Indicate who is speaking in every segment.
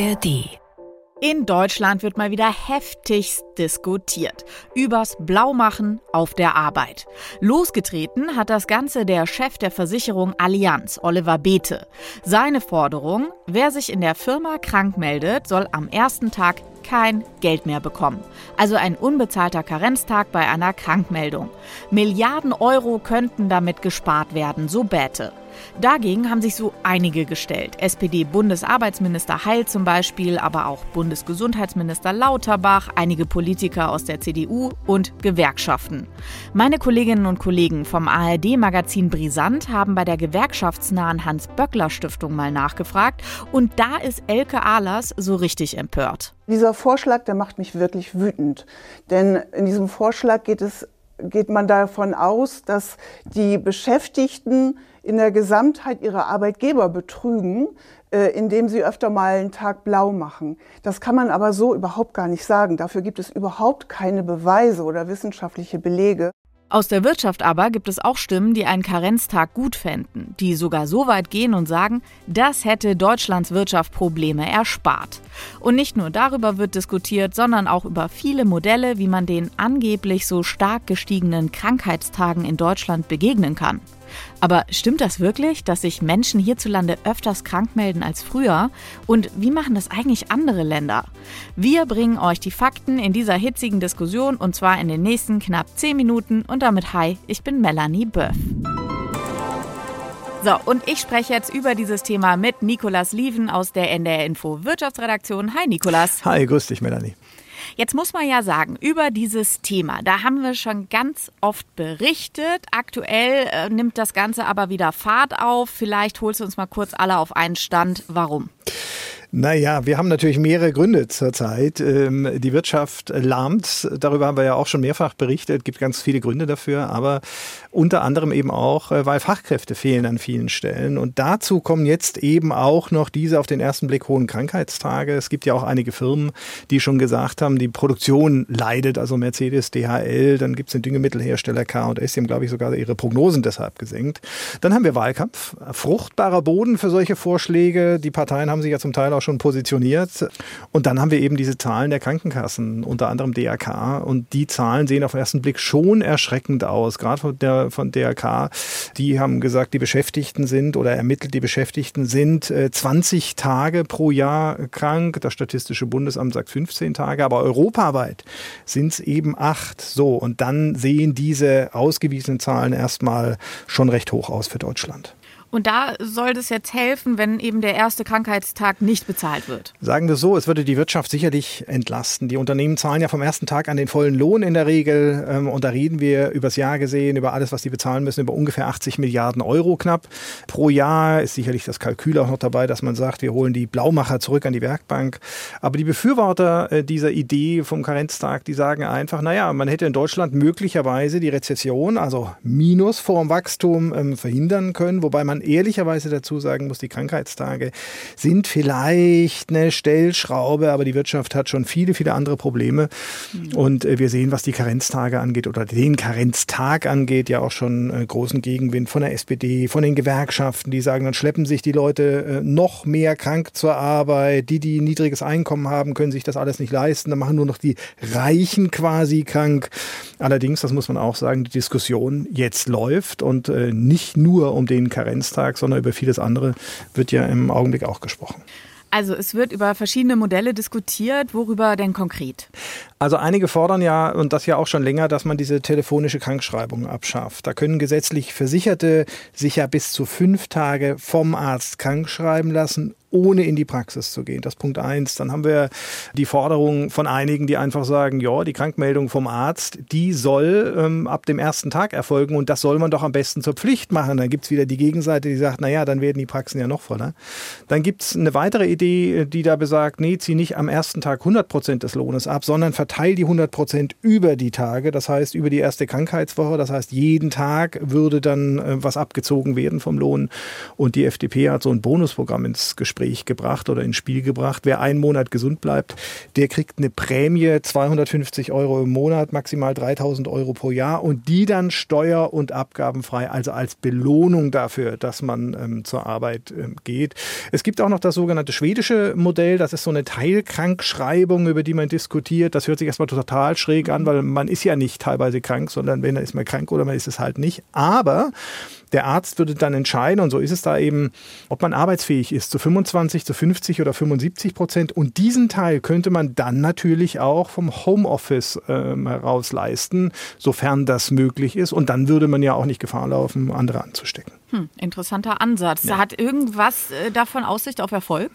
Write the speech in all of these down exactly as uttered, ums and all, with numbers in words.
Speaker 1: A R D.
Speaker 2: In Deutschland wird mal wieder heftigst diskutiert. Übers Blaumachen auf der Arbeit. Losgetreten hat das Ganze der Chef der Versicherung Allianz, Oliver Bäte. Seine Forderung: Wer sich in der Firma krank meldet, soll am ersten Tag kein Geld mehr bekommen. Also ein unbezahlter Karenztag bei einer Krankmeldung. Milliarden Euro könnten damit gespart werden, so Bäte. Dagegen haben sich so einige gestellt. S P D-Bundesarbeitsminister Heil zum Beispiel, aber auch Bundesgesundheitsminister Lauterbach, einige Politiker aus der C D U und Gewerkschaften. Meine Kolleginnen und Kollegen vom A R D-Magazin Brisant haben bei der gewerkschaftsnahen Hans-Böckler-Stiftung mal nachgefragt und da ist Elke Ahlers so richtig empört.
Speaker 3: Dieser Vorschlag, der macht mich wirklich wütend, denn in diesem Vorschlag geht es, geht man davon aus, dass die Beschäftigten in der Gesamtheit ihre Arbeitgeber betrügen, äh, indem sie öfter mal einen Tag blau machen. Das kann man aber so überhaupt gar nicht sagen. Dafür gibt es überhaupt keine Beweise oder wissenschaftliche Belege.
Speaker 2: Aus der Wirtschaft aber gibt es auch Stimmen, die einen Karenztag gut fänden, die sogar so weit gehen und sagen, das hätte Deutschlands Wirtschaft Probleme erspart. Und nicht nur darüber wird diskutiert, sondern auch über viele Modelle, wie man den angeblich so stark gestiegenen Krankheitstagen in Deutschland begegnen kann. Aber stimmt das wirklich, dass sich Menschen hierzulande öfters krank melden als früher? Und wie machen das eigentlich andere Länder? Wir bringen euch die Fakten in dieser hitzigen Diskussion und zwar in den nächsten knapp zehn Minuten. Und damit hi, ich bin Melanie Böff. So, und ich spreche jetzt über dieses Thema mit Nicolas Lieven aus der N D R Info Wirtschaftsredaktion. Hi Nicolas.
Speaker 4: Hi, grüß dich Melanie.
Speaker 2: Jetzt muss man ja sagen, über dieses Thema, da haben wir schon ganz oft berichtet. Aktuell äh, nimmt das Ganze aber wieder Fahrt auf. Vielleicht holst du uns mal kurz alle auf einen Stand. Warum?
Speaker 4: Naja, wir haben natürlich mehrere Gründe zurzeit. Die Wirtschaft lahmt, darüber haben wir ja auch schon mehrfach berichtet, es gibt ganz viele Gründe dafür, aber unter anderem eben auch, weil Fachkräfte fehlen an vielen Stellen. Und dazu kommen jetzt eben auch noch diese auf den ersten Blick hohen Krankheitstage. Es gibt ja auch einige Firmen, die schon gesagt haben, die Produktion leidet, also Mercedes, D H L, dann gibt es den Düngemittelhersteller K und S, die haben, glaube ich, sogar ihre Prognosen deshalb gesenkt. Dann haben wir Wahlkampf, fruchtbarer Boden für solche Vorschläge. Die Parteien haben sich ja zum Teil auch schon positioniert. Und dann haben wir eben diese Zahlen der Krankenkassen, unter anderem D R K. Und die Zahlen sehen auf den ersten Blick schon erschreckend aus. Gerade von, der, von D R K, die haben gesagt, die Beschäftigten sind oder ermittelt, die Beschäftigten sind äh, zwanzig Tage pro Jahr krank. Das Statistische Bundesamt sagt fünfzehn Tage, aber europaweit sind es eben acht. So, und dann sehen diese ausgewiesenen Zahlen erstmal schon recht hoch aus für Deutschland.
Speaker 2: Und da soll es jetzt helfen, wenn eben der erste Krankheitstag nicht bezahlt wird?
Speaker 4: Sagen wir so, es würde die Wirtschaft sicherlich entlasten. Die Unternehmen zahlen ja vom ersten Tag an den vollen Lohn in der Regel. Und da reden wir übers Jahr gesehen, über alles, was die bezahlen müssen, über ungefähr achtzig Milliarden Euro knapp. Pro Jahr ist sicherlich das Kalkül auch noch dabei, dass man sagt, wir holen die Blaumacher zurück an die Werkbank. Aber die Befürworter dieser Idee vom Karenztag, die sagen einfach, naja, man hätte in Deutschland möglicherweise die Rezession, also Minus vorm Wachstum, verhindern können, wobei man ehrlicherweise dazu sagen muss, die Krankheitstage sind vielleicht eine Stellschraube, aber die Wirtschaft hat schon viele, viele andere Probleme. Mhm. Und wir sehen, was die Karenztage angeht oder den Karenztag angeht, ja auch schon großen Gegenwind von der S P D, von den Gewerkschaften, die sagen, dann schleppen sich die Leute noch mehr krank zur Arbeit. Die, die ein niedriges Einkommen haben, können sich das alles nicht leisten. Dann machen nur noch die Reichen quasi krank. Allerdings, das muss man auch sagen, die Diskussion jetzt läuft und nicht nur um den Karenztag, sondern über vieles andere wird ja im Augenblick auch gesprochen.
Speaker 2: Also es wird über verschiedene Modelle diskutiert. Worüber denn konkret?
Speaker 4: Also einige fordern ja, und das ja auch schon länger, dass man diese telefonische Krankschreibung abschafft. Da können gesetzlich Versicherte sich ja bis zu fünf Tage vom Arzt krankschreiben lassen, ohne in die Praxis zu gehen. Das ist Punkt eins. Dann haben wir die Forderung von einigen, die einfach sagen, ja, die Krankmeldung vom Arzt, die soll ähm, ab dem ersten Tag erfolgen und das soll man doch am besten zur Pflicht machen. Dann gibt es wieder die Gegenseite, die sagt, naja, dann werden die Praxen ja noch voller. Dann gibt es eine weitere Idee, die da besagt, nee, zieh nicht am ersten Tag hundert Prozent des Lohnes ab, sondern verteil die hundert Prozent über die Tage. Das heißt, über die erste Krankheitswoche. Das heißt, jeden Tag würde dann äh, was abgezogen werden vom Lohn. Und die F D P hat so ein Bonusprogramm ins Gespräch Gespräch gebracht oder ins Spiel gebracht. Wer einen Monat gesund bleibt, der kriegt eine Prämie, zweihundertfünfzig Euro im Monat, maximal dreitausend Euro pro Jahr und die dann steuer- und abgabenfrei, also als Belohnung dafür, dass man ähm, zur Arbeit ähm, geht. Es gibt auch noch das sogenannte schwedische Modell, das ist so eine Teilkrankschreibung, über die man diskutiert. Das hört sich erstmal total schräg an, weil man ist ja nicht teilweise krank, sondern wenn, dann ist man krank oder man ist es halt nicht. Aber der Arzt würde dann entscheiden, und so ist es da eben, ob man arbeitsfähig ist, zu fünfundzwanzig, zu fünfzig oder fünfundsiebzig Prozent. Und diesen Teil könnte man dann natürlich auch vom Homeoffice ähm, heraus leisten, sofern das möglich ist. Und dann würde man ja auch nicht Gefahr laufen, andere anzustecken.
Speaker 2: Hm, interessanter Ansatz.
Speaker 4: Ja.
Speaker 2: Hat irgendwas äh, davon Aussicht auf Erfolg?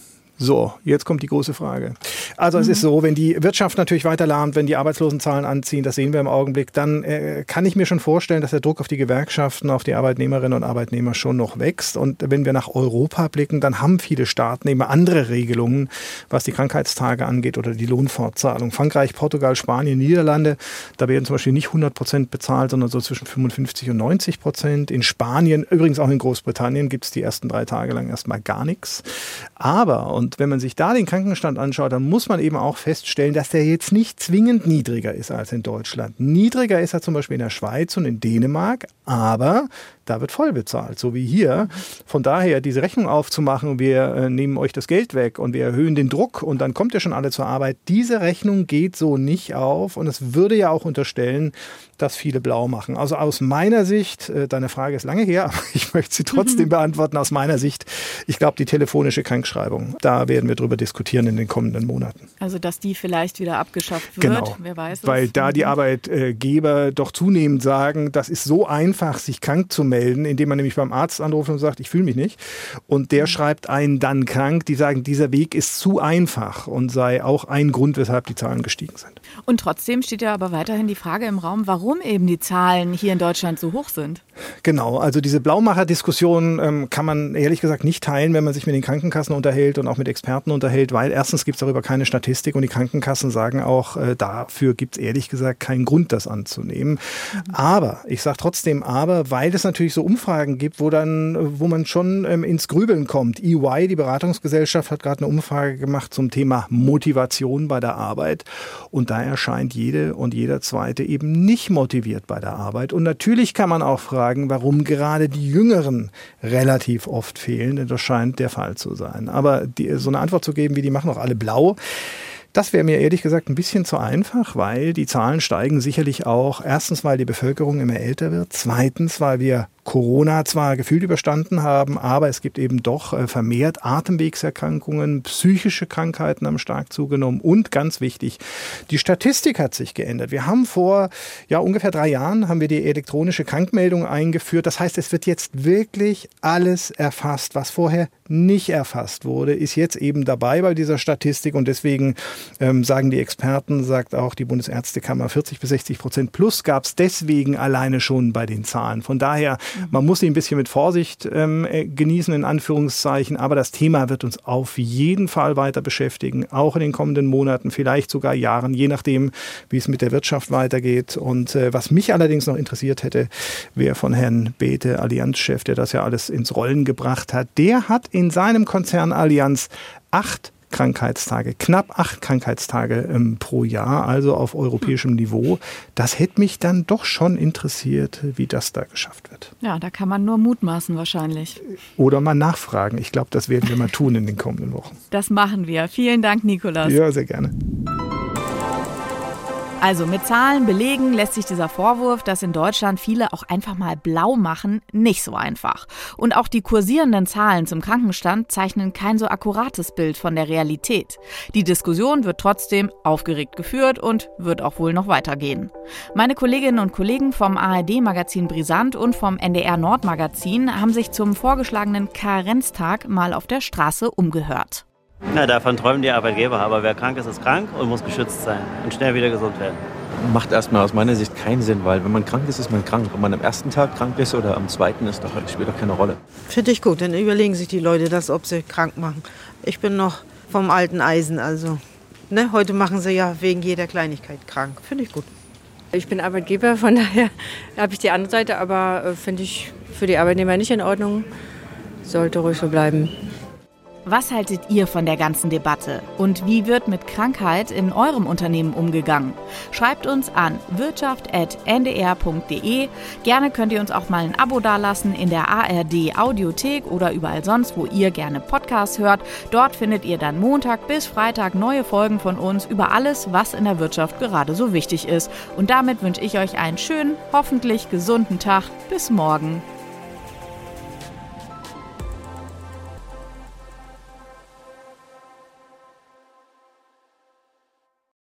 Speaker 4: So, jetzt kommt die große Frage. Also es ist so, wenn die Wirtschaft natürlich weiter lahmt, wenn die Arbeitslosenzahlen anziehen, das sehen wir im Augenblick, dann äh, kann ich mir schon vorstellen, dass der Druck auf die Gewerkschaften, auf die Arbeitnehmerinnen und Arbeitnehmer schon noch wächst. Und wenn wir nach Europa blicken, dann haben viele Staaten eben andere Regelungen, was die Krankheitstage angeht oder die Lohnfortzahlung. Frankreich, Portugal, Spanien, Niederlande, da werden zum Beispiel nicht hundert Prozent bezahlt, sondern so zwischen fünfundfünfzig und neunzig Prozent. In Spanien, übrigens auch in Großbritannien, gibt es die ersten drei Tage lang erstmal gar nichts. Aber, und Und wenn man sich da den Krankenstand anschaut, dann muss man eben auch feststellen, dass der jetzt nicht zwingend niedriger ist als in Deutschland. Niedriger ist er zum Beispiel in der Schweiz und in Dänemark, aber da wird voll bezahlt, so wie hier. Von daher, diese Rechnung aufzumachen, wir äh, nehmen euch das Geld weg und wir erhöhen den Druck und dann kommt ihr schon alle zur Arbeit, diese Rechnung geht so nicht auf und es würde ja auch unterstellen, dass viele blau machen. Also aus meiner Sicht, äh, deine Frage ist lange her, aber ich möchte sie trotzdem beantworten, aus meiner Sicht, ich glaube, die telefonische Krankschreibung, da werden wir drüber diskutieren in den kommenden Monaten.
Speaker 2: Also, dass die vielleicht wieder abgeschafft wird,
Speaker 4: genau,
Speaker 2: wer weiß es.
Speaker 4: weil da die Arbeitgeber doch zunehmend sagen, das ist so einfach, sich krank zu melden, indem man nämlich beim Arzt anruft und sagt, ich fühle mich nicht. Und der schreibt einen dann krank. Die sagen, dieser Weg ist zu einfach und sei auch ein Grund, weshalb die Zahlen gestiegen sind.
Speaker 2: Und trotzdem steht ja aber weiterhin die Frage im Raum, warum eben die Zahlen hier in Deutschland so hoch sind.
Speaker 4: Genau, also diese Blaumacher-Diskussion ähm, kann man ehrlich gesagt nicht teilen, wenn man sich mit den Krankenkassen unterhält und auch mit Experten unterhält, weil erstens gibt es darüber keine Statistik und die Krankenkassen sagen auch, äh, dafür gibt es ehrlich gesagt keinen Grund, das anzunehmen. Mhm. Aber, ich sage trotzdem aber, weil es natürlich so Umfragen gibt, wo dann, wo man schon ähm, ins Grübeln kommt. E Y, die Beratungsgesellschaft, hat gerade eine Umfrage gemacht zum Thema Motivation bei der Arbeit und da erscheint jede und jeder Zweite eben nicht motiviert bei der Arbeit. Und natürlich kann man auch fragen, warum gerade die Jüngeren relativ oft fehlen, denn das scheint der Fall zu sein. Aber die, so eine Antwort zu geben, wie die machen auch alle blau, das wäre mir ehrlich gesagt ein bisschen zu einfach, weil die Zahlen steigen sicherlich auch, erstens, weil die Bevölkerung immer älter wird, zweitens, weil wir Corona zwar gefühlt überstanden haben, aber es gibt eben doch vermehrt Atemwegserkrankungen, psychische Krankheiten haben stark zugenommen und ganz wichtig, die Statistik hat sich geändert. Wir haben vor ja, ungefähr drei Jahren haben wir die elektronische Krankmeldung eingeführt. Das heißt, es wird jetzt wirklich alles erfasst, was vorher nicht erfasst wurde, ist jetzt eben dabei bei dieser Statistik und deswegen ähm, sagen die Experten, sagt auch die Bundesärztekammer, vierzig bis sechzig Prozent plus gab es deswegen alleine schon bei den Zahlen. Von daher, man muss sie ein bisschen mit Vorsicht ähm, genießen, in Anführungszeichen, aber das Thema wird uns auf jeden Fall weiter beschäftigen, auch in den kommenden Monaten, vielleicht sogar Jahren, je nachdem, wie es mit der Wirtschaft weitergeht. Und äh, was mich allerdings noch interessiert hätte, wäre von Herrn Bethe, Allianz-Chef, der das ja alles ins Rollen gebracht hat, der hat in seinem Konzern Allianz acht Krankheitstage, knapp acht Krankheitstage ähm, pro Jahr, also auf europäischem Niveau. Das hätte mich dann doch schon interessiert, wie das da geschafft wird.
Speaker 2: Ja, da kann man nur mutmaßen wahrscheinlich.
Speaker 4: Oder mal nachfragen. Ich glaube, das werden wir mal tun in den kommenden Wochen.
Speaker 2: Das machen wir. Vielen Dank, Nikolaus.
Speaker 4: Ja, sehr gerne.
Speaker 2: Also mit Zahlen belegen lässt sich dieser Vorwurf, dass in Deutschland viele auch einfach mal blau machen, nicht so einfach. Und auch die kursierenden Zahlen zum Krankenstand zeichnen kein so akkurates Bild von der Realität. Die Diskussion wird trotzdem aufgeregt geführt und wird auch wohl noch weitergehen. Meine Kolleginnen und Kollegen vom A R D-Magazin Brisant und vom N D R-Nord-Magazin haben sich zum vorgeschlagenen Karenztag mal auf der Straße umgehört.
Speaker 1: Na, davon träumen die Arbeitgeber, aber wer krank ist, ist krank und muss geschützt sein und schnell wieder gesund werden.
Speaker 5: Macht erstmal aus meiner Sicht keinen Sinn, weil wenn man krank ist, ist man krank. Ob man am ersten Tag krank ist oder am zweiten, ist doch, spielt doch keine Rolle.
Speaker 6: Finde ich gut, dann überlegen sich die Leute das, ob sie krank machen. Ich bin noch vom alten Eisen, also ne, heute machen sie ja wegen jeder Kleinigkeit krank. Finde ich gut.
Speaker 7: Ich bin Arbeitgeber, von daher habe ich die andere Seite, aber äh, finde ich für die Arbeitnehmer nicht in Ordnung. Sollte ruhig so bleiben.
Speaker 2: Was haltet ihr von der ganzen Debatte? Und wie wird mit Krankheit in eurem Unternehmen umgegangen? Schreibt uns an wirtschaft at n d r punkt d e. Gerne könnt ihr uns auch mal ein Abo dalassen in der A R D Audiothek oder überall sonst, wo ihr gerne Podcasts hört. Dort findet ihr dann Montag bis Freitag neue Folgen von uns über alles, was in der Wirtschaft gerade so wichtig ist. Und damit wünsche ich euch einen schönen, hoffentlich gesunden Tag. Bis morgen.